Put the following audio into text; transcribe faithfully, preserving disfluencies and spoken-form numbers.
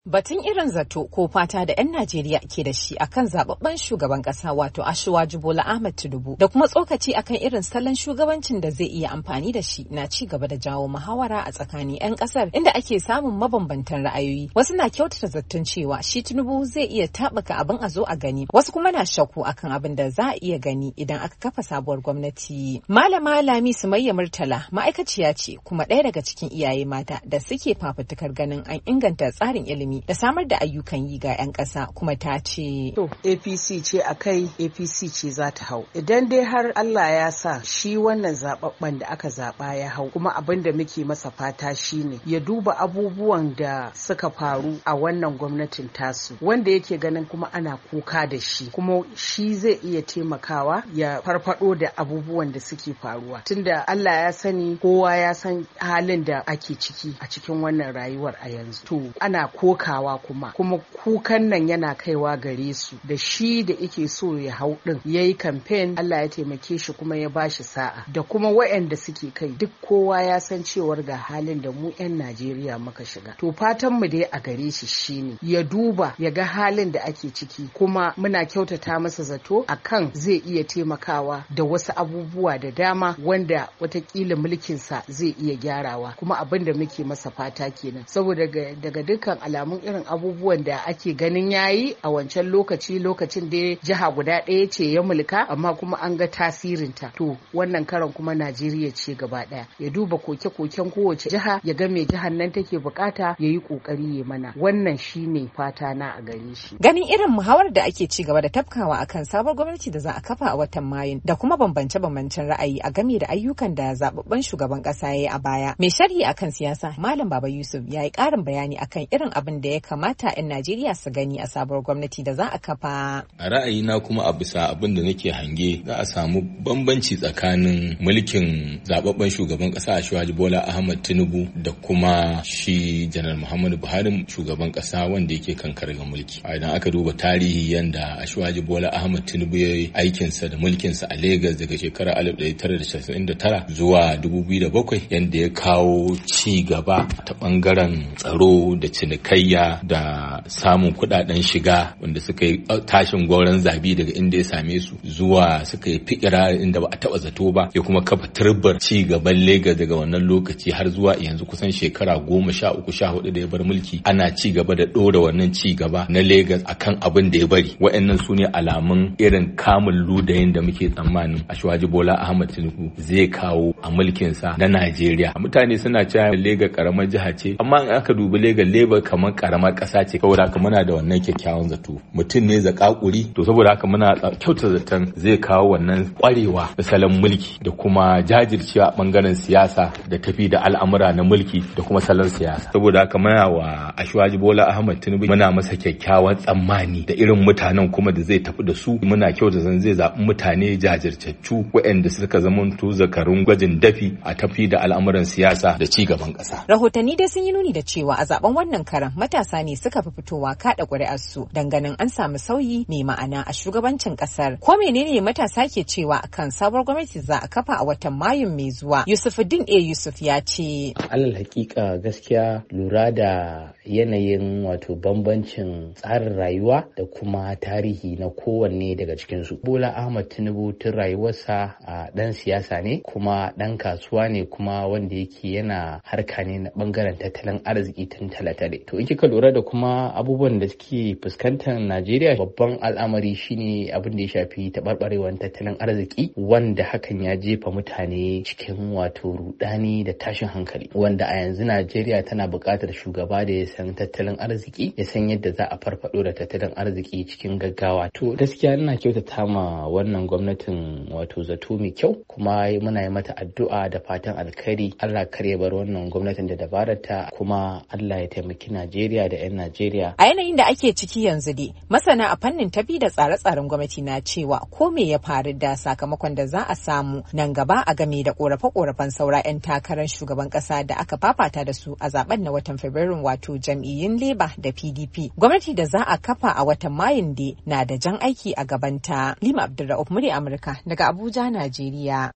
Batun irin zato ko fata da 'yan Najeriya ke da shi akan zababben shugaban kasa wato Asiwaju Bola Ahmed Tinubu da kuma tsokaci akan irin salon shugabancin da zai iya amfani da shi na ci gaba da jawo muhawara a tsakanin 'yan kasar inda ake samun mabambantan ra'ayoyi. Wasu na kyautata zaton cewa shi Tinubu zai iya taɓuka abin a zo a gani, wasu kuma na shakku akan abin da za a iya gani idan aka kafa sabuwar gwamnati. Malama Lami Sumayya Murtala ma'aikaciya ce kuma ɗaya daga cikin iyaye mata da suke fafutukar ganin an inganta tsarin ilimi da samar da ayyukan yi ga 'yan ƙasa, kuma ta ce to A P C ce a kai, A P C ce za ta hau idan dai har Allah ya sa shi wannan zababben da aka zaba ya hau. Kuma abin da muke masa fata shine ya duba abubuwan da suka faru a wannan gwamnatin tasu wanda yake ganin kuma ana kuka da shi, kuma shi zai iya taimakawa ya farfado da abubuwan da suke faruwa, tunda Allah ya sani kowa ya san halin da ake ciki a cikin wannan rayuwar a yanzu. To ana koka kawa kuma kuma kukan nan yana kaiwa gare su da shi da yake so ya hau din yayi campaign, Allah ya taimake shi kuma ya bashi sa'a, da kuma waɗanda suke kai duk kowa ya san cewar ga halin da mu 'yan Najeriya muka shiga. To fatan mu dai a gare shi shine ya duba ya ga halin da ake ciki, kuma muna kyautata masa zato akan zai iya taimakawa da wasu abubuwa da dama wanda watakila mulkinsa zai iya gyarawa, kuma abin da muke masa fata kenan, saboda daga dukkan alamu irin abubuwan da ake ganin yayi a wancan lokaci lokacin da jiha guda ɗaya ce ya mulka, amma kuma an ga tasirinta. To wannan karan kuma Najeriya ce gaba ɗaya, ya duba koke-koken kowace jiha ya ga me jihar nan take bukata ya yi kokari ya mana. Wannan shine fata na a gare shi. Ganin irin muhawar da ake ci gaba da tafkawa akan sabon gwamnati da za a kafa a watan Mayun da kuma bambance-bambancen ra'ayi a game da ayyukan da zababben shugaban kasa ya yi a baya, mai sharhi akan siyasa Malam Baba Yusuf ya yi ƙarin bayani akan irin abin da ya kamata 'yan Najeriya su gani a sabuwar gwamnati da za a kafa. A ra'ayina kuma a bisa abin da nake hange za a samu bambanci tsakanin mulkin zababben shugaban kasa Asiwaju Bola Ahmed Tinubu da kuma shi Janar Muhammadu Buhari shugaban kasa wanda yake kan karagar mulki. Idan aka duba tarihi yanda Asiwaju Bola Ahmed Tinubu ya yi aikinsa da mulkinsa a Lagos daga shekarar alif ɗari tara da casa'in da tara zuwa dubu biyu da bakwai, yanda ya kawo ci gaba ta bangaren tsaro da cinikayya da samun kudaden shiga wanda suka yi tashin gwauron zabi daga inda ya same su zuwa suka yi fikira inda ba a taba zato ba, ya kuma kafa turbar ci gaban Lagos daga wannan lokaci har zuwa yanzu kusan shekara goma sha uku sha hudu da ya bar mulki, ana ci gaba da dora wannan ci gaba na Lagos akan abin da ya bari. Wa'annan su ne alamun irin kamun ludayin da muke tsammanin Asiwaju Bola Ahmed Tinubu zai kawo a mulkinsa na Najeriya. Mutane suna cewa Lagos karamar jiha ce, amma in aka dubi Lagos Lagos kamar karamar ƙasa ce, saboda haka muna da wannan kyakkyawan zato. Mutum ne zakakuri, to saboda haka muna kyauta zaton zai kawo wannan kwarewa da salon mulki da kuma jajircewa a bangaren siyasa da tafi da al'amura na mulki da kuma salon siyasa. Saboda haka muna wa Asiwaju Bola Ahmed Tinubu muna masa kyakkyawan tsammani da irin mutanen kuma da zai tafi da su. Muna kyauta zan zai zaɓi mutane jajirtattu waɗanda suka zamanto zakarun gwajin dafi a tafi da al'amuran siyasa da ci gaban ƙasa. Rahotanni dai sun yi nuni da cewa a zaben wannan karan matasa ne suka fi fitowa kada ƙuri'arsu ganin an samu sauyi mai ma'ana a shugabancin kasar. Ko menene matasa ke cewa akan sabuwar gwamnati za a kafa a watan Mayun mai zuwa? Yusufuddin A Yusuf ya ce alal hakika gaskiya lura da yanayin wato bambancin tsarin rayuwa da kuma tarihi na kowanne daga cikinsu. Bola Ahmed Tinubu tun rayuwarsa a dan siyasa ne, kuma dan kasuwa ne, kuma wanda yake yana harka ne na bangaren tattalin arziki tun talatale. To in kika lura da kuma abubuwan da suke fuskantar Najeriya, babban al'amari shine abin da ya shafi taɓarɓarewar tattalin arziki, wanda hakan ya jefa mutane cikin wato rudani da tashin hankali, wanda a yanzu Najeriya tana buƙatar shugaba da ya san tattalin arziki, ya san yadda za a farfado da tattalin arziki cikin gaggawa. To gaskiya ina kyautata ma wannan gwamnatin wato zato mai kyau, kuma muna yi mata addu'a da fatan alkhairi. Allah kar ya bar wannan gwamnatin da dabararta, kuma Allah ya taimaki Najeriya da 'yan Najeriya. A yanayin da ake ciki yanzu dai, masana a fannin tafi da tsare-tsaren gwamnati na cewa ko me ya faru da sakamakon da za a samu nan gaba a game da korafe-korafen saura 'yan takarar shugaban kasa da aka fafata da su a zaben na watan Fabrairu, wato jam'iyyun Labour da P D P. Gwamnati da za a kafa a watan Mayun dai na da jan aiki a gabanta. Lima Abdulrahman, murya Amurka daga Abuja, Najeriya.